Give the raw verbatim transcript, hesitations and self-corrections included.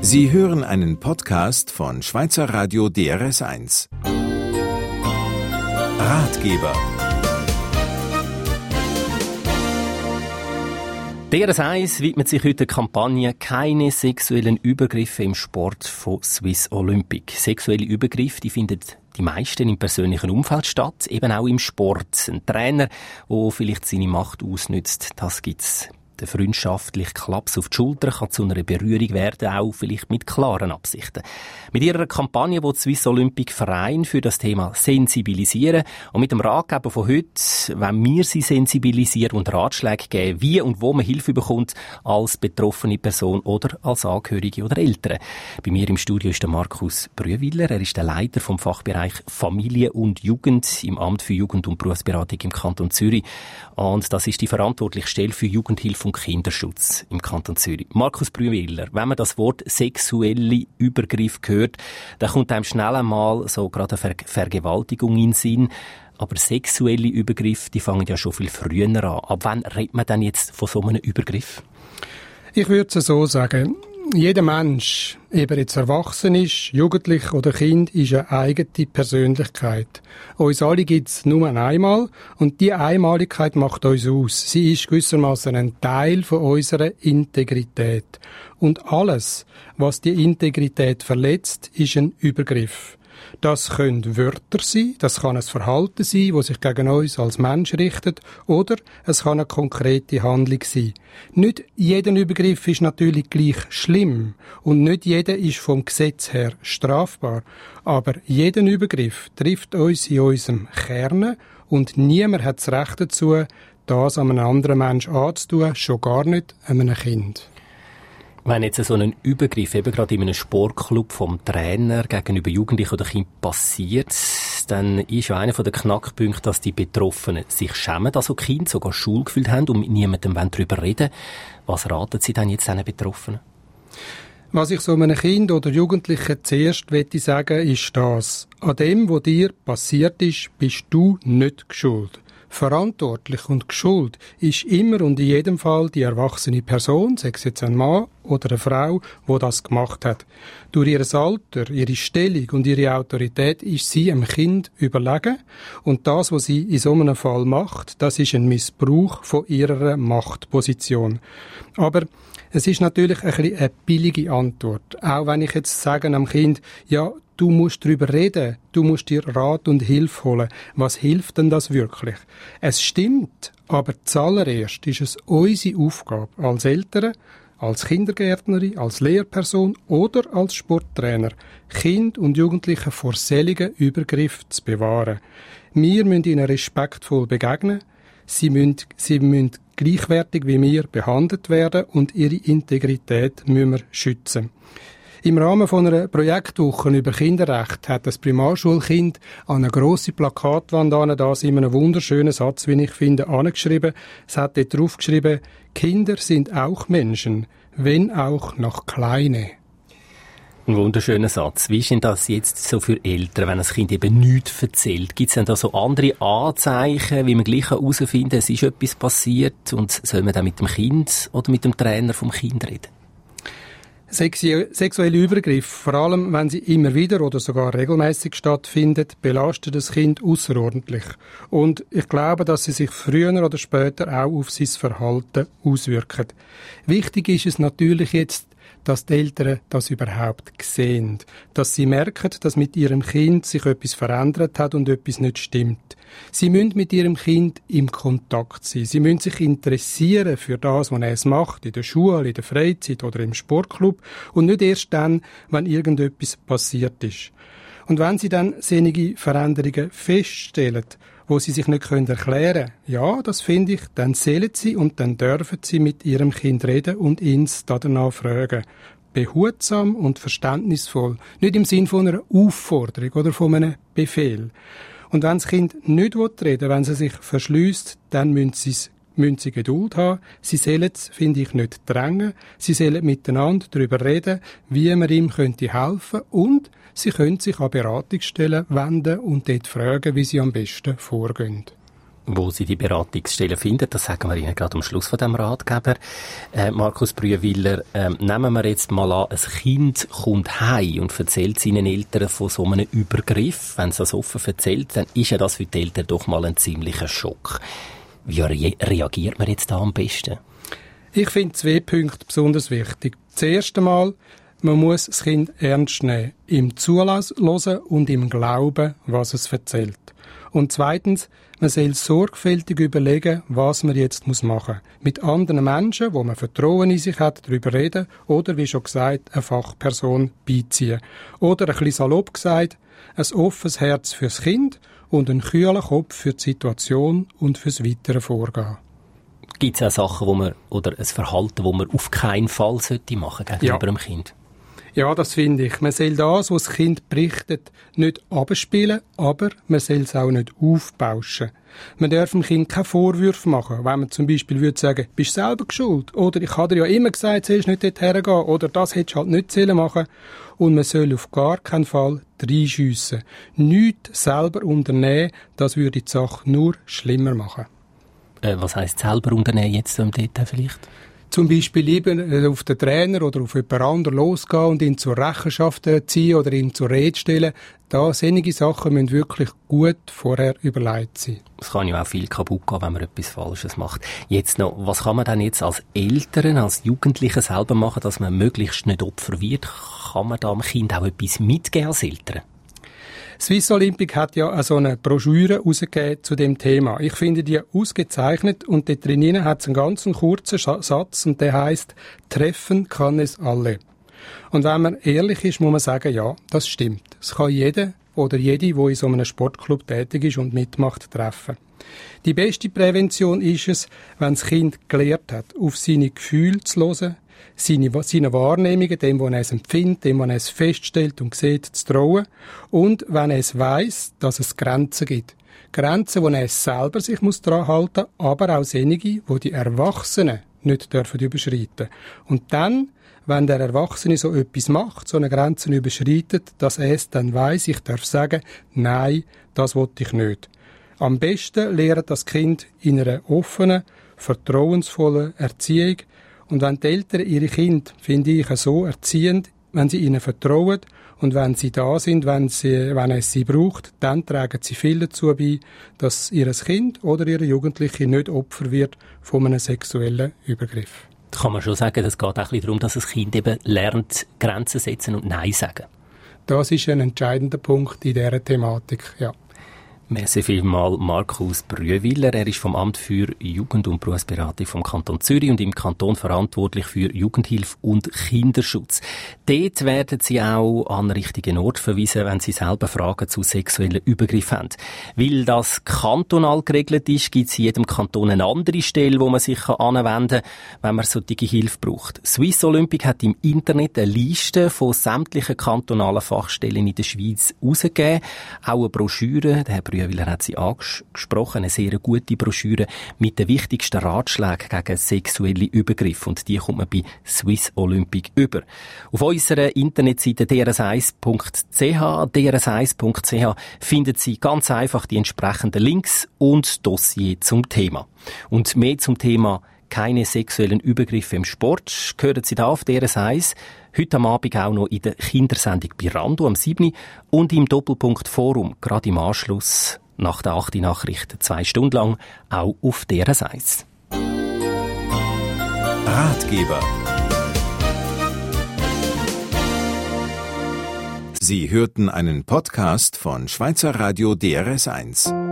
Sie hören einen Podcast von Schweizer Radio D R S eins. Ratgeber. D R S eins widmet sich heute der Kampagne «Keine sexuellen Übergriffe im Sport» von Swiss Olympic. Sexuelle Übergriffe, die finden die meisten im persönlichen Umfeld statt, eben auch im Sport. Ein Trainer, der vielleicht seine Macht ausnützt, das gibt's. Der freundschaftliche Klaps auf die Schulter kann zu einer Berührung werden, auch vielleicht mit klaren Absichten. Mit ihrer Kampagne will die Swiss Olympic Verein für das Thema sensibilisieren. Und mit dem Ratgeber von heute, wenn wir sie sensibilisieren und Ratschläge geben, wie und wo man Hilfe bekommt als betroffene Person oder als Angehörige oder Eltern. Bei mir im Studio ist der Markus Brühwiller. Er ist der Leiter vom Fachbereich Familie und Jugend im Amt für Jugend- und Berufsberatung im Kanton Zürich. Und das ist die verantwortliche Stelle für Jugendhilfe und Kinderschutz im Kanton Zürich. Markus Brühwiller, wenn man das Wort sexuelle Übergriff hört, dann kommt einem schnell einmal so gerade eine Ver- Vergewaltigung in den Sinn. Aber sexuelle Übergriffe, die fangen ja schon viel früher an. Ab wann redet man denn jetzt von so einem Übergriff? Ich würde es so sagen. Jeder Mensch, ob er jetzt erwachsen ist, jugendlich oder Kind, ist eine eigene Persönlichkeit. Uns alle gibt es nur einmal und diese Einmaligkeit macht uns aus. Sie ist gewissermaßen ein Teil von unserer Integrität. Und alles, was die Integrität verletzt, ist ein Übergriff. Das können Wörter sein, das kann ein Verhalten sein, das sich gegen uns als Mensch richtet, oder es kann eine konkrete Handlung sein. Nicht jeder Übergriff ist natürlich gleich schlimm und nicht jeder ist vom Gesetz her strafbar, aber jeder Übergriff trifft uns in unserem Kern und niemand hat das Recht dazu, das einem anderen Menschen anzutun, schon gar nicht einem Kind. Wenn jetzt so ein Übergriff eben gerade in einem Sportclub vom Trainer gegenüber Jugendlichen oder Kindern passiert, dann ist ja einer der Knackpunkte, dass die Betroffenen sich schämen, also Kinder sogar Schuldgefühl haben und mit niemandem darüber reden. Was raten Sie denn jetzt diesen Betroffenen? Was ich so einem Kind oder Jugendlichen zuerst möchte sagen, ist das: An dem, was dir passiert ist, bist du nicht schuld. Verantwortlich und geschuld ist immer und in jedem Fall die erwachsene Person, sei es jetzt ein Mann oder eine Frau, die das gemacht hat. Durch ihr Alter, ihre Stellung und ihre Autorität ist sie einem Kind überlegen und das, was sie in so einem Fall macht, das ist ein Missbrauch von ihrer Machtposition. Aber es ist natürlich ein bisschen eine billige Antwort. Auch wenn ich jetzt sage am Kind, ja, du musst darüber reden, du musst dir Rat und Hilfe holen. Was hilft denn das wirklich? Es stimmt, aber zuallererst ist es unsere Aufgabe als Eltern, als Kindergärtnerin, als Lehrperson oder als Sporttrainer, Kinder und Jugendliche vor solchen Übergriffen zu bewahren. Wir müssen ihnen respektvoll begegnen. Sie müssen, sie müssen gleichwertig wie wir behandelt werden und ihre Integrität müssen wir schützen. Im Rahmen von einer Projektwoche über Kinderrecht hat das Primarschulkind an eine grosse Plakatwand an, das in einem wunderschönen Satz, wie ich finde, angeschrieben. Es hat dort drauf geschrieben: Kinder sind auch Menschen, wenn auch noch kleine. Ein wunderschöner Satz. Wie ist denn das jetzt so für Eltern, wenn ein Kind eben nichts erzählt? Gibt es denn da so andere Anzeichen, wie man gleich herausfinden kann, es ist etwas passiert, und soll man dann mit dem Kind oder mit dem Trainer vom Kind reden? Sexuelle Übergriffe, vor allem wenn sie immer wieder oder sogar regelmäßig stattfinden, belasten das Kind außerordentlich. Und ich glaube, dass sie sich früher oder später auch auf sein Verhalten auswirken. Wichtig ist es natürlich jetzt, dass die Eltern das überhaupt sehen. Dass sie merken, dass mit ihrem Kind sich etwas verändert hat und etwas nicht stimmt. Sie müssen mit ihrem Kind im Kontakt sein. Sie müssen sich interessieren für das, was er es macht, in der Schule, in der Freizeit oder im Sportclub, und nicht erst dann, wenn irgendetwas passiert ist. Und wenn sie dann solche Veränderungen feststellen, wo sie sich nicht erklären können, ja, das finde ich, dann zählen sie und dann dürfen sie mit ihrem Kind reden und ihn danach fragen. Behutsam und verständnisvoll, nicht im Sinn von einer Aufforderung oder von einem Befehl. Und wenn das Kind nicht reden will, wenn sie sich verschliesst, dann müssen sie es müssen sie Geduld haben. Sie sollen es, finde ich, nicht drängen. Sie sollen miteinander darüber reden, wie man ihm könnte helfen, und sie können sich an Beratungsstellen wenden und dort fragen, wie sie am besten vorgehen. Wo Sie die Beratungsstellen finden, das sagen wir Ihnen gerade am Schluss von diesem Ratgeber. Äh, Markus Brüewiller, äh, nehmen wir jetzt mal an, ein Kind kommt heim und erzählt seinen Eltern von so einem Übergriff. Wenn es das offen erzählt, dann ist ja das für die Eltern doch mal ein ziemlicher Schock. Wie re- reagiert man jetzt da am besten? Ich finde zwei Punkte besonders wichtig. Das erste Mal, man muss das Kind ernst nehmen, ihm zuhören und ihm glauben, was es erzählt. Und zweitens, man soll sorgfältig überlegen, was man jetzt machen muss. Mit anderen Menschen, wo man Vertrauen in sich hat, darüber reden oder, wie schon gesagt, eine Fachperson beiziehen. Oder ein bisschen salopp gesagt, ein offenes Herz fürs Kind und einen kühlen Kopf für die Situation und fürs weitere Vorgehen. Gibt es auch Sachen, wo man, oder ein Verhalten, das man auf keinen Fall sollte machen gegenüber ja. dem Kind? Ja, das finde ich. Man soll das, was das Kind berichtet, nicht abspielen, aber man soll es auch nicht aufbauschen. Man darf dem Kind keine Vorwürfe machen. Wenn man zum Beispiel würde sagen, bist du selber schuld, oder ich habe dir ja immer gesagt, sollst nicht dort hergehen, oder das hättest du halt nicht sollen machen. Und man soll auf gar keinen Fall reinschiessen. Nichts selber unternehmen, das würde die Sache nur schlimmer machen. Äh, was heisst selber unternehmen jetzt im Detail vielleicht? Zum Beispiel eben auf den Trainer oder auf jemand anderen losgehen und ihn zur Rechenschaft ziehen oder ihm zur Rede stellen. Da solche Sachen müssen wirklich gut vorher überlegt sein. Es kann ja auch viel kaputt gehen, wenn man etwas Falsches macht. Jetzt noch, was kann man dann jetzt als Eltern, als Jugendliche selber machen, dass man möglichst nicht Opfer wird? Kann man da dem Kind auch etwas mitgeben als Eltern? Swiss Olympic hat ja so eine Broschüre herausgegeben zu dem Thema. Ich finde die ausgezeichnet und dort drinnen hat es einen ganz kurzen Satz und der heisst, treffen kann es alle. Und wenn man ehrlich ist, muss man sagen, ja, das stimmt. Es kann jeder oder jede, die in so einem Sportclub tätig ist und mitmacht, treffen. Die beste Prävention ist es, wenn das Kind gelernt hat, auf seine Gefühle zu hören, seine, seine Wahrnehmungen, dem, was er es empfindet, dem, was er es feststellt und sieht, zu trauen. Und wenn er es weiss, dass es Grenzen gibt. Grenzen, wo er es selber sich muss dran halten, aber auch solche, wo die Erwachsenen nicht dürfen überschreiten. Und dann, wenn der Erwachsene so etwas macht, so eine Grenze überschreitet, dass er es dann weiss, ich darf sagen, nein, das will ich nicht. Am besten lernt das Kind in einer offenen, vertrauensvollen Erziehung. Und wenn die Eltern ihre Kinder, finde ich, so erziehen, wenn sie ihnen vertrauen und wenn sie da sind, wenn, sie, wenn es sie braucht, dann tragen sie viel dazu bei, dass ihr Kind oder ihre Jugendliche nicht Opfer wird von einem sexuellen Übergriff. Da kann man schon sagen, es geht auch ein bisschen darum, dass das Kind eben lernt, Grenzen setzen und Nein sagen. Das ist ein entscheidender Punkt in dieser Thematik, ja. Merci vielmals Markus Brüewiller. Er ist vom Amt für Jugend- und Berufsberatung vom Kanton Zürich und im Kanton verantwortlich für Jugendhilfe und Kinderschutz. Dort werden Sie auch an den richtigen Ort verweisen, wenn Sie selber Fragen zu sexuellen Übergriffen haben. Weil das kantonal geregelt ist, gibt es in jedem Kanton eine andere Stelle, wo man sich anwenden kann, wenn man solche Hilfe braucht. Swiss Olympic hat im Internet eine Liste von sämtlichen kantonalen Fachstellen in der Schweiz herausgegeben. Auch eine Broschüre, der Herr Brüewiller hat sie angesprochen, eine sehr gute Broschüre mit den wichtigsten Ratschlägen gegen sexuelle Übergriffe. Und die kommt man bei Swiss Olympic über. Auf unserer Internetseite d r s eins punkt c h, d r s eins punkt c h, finden Sie ganz einfach die entsprechenden Links und Dossier zum Thema. Und mehr zum Thema keine sexuellen Übergriffe im Sport hören Sie da auf D R S eins. Heute am Abend auch noch in der Kindersendung bei Rando am sieben und im Doppelpunkt Forum, gerade im Anschluss nach der achten Nachrichten, zwei Stunden lang, auch auf D R S eins. Ratgeber. Sie hörten einen Podcast von Schweizer Radio D R S eins.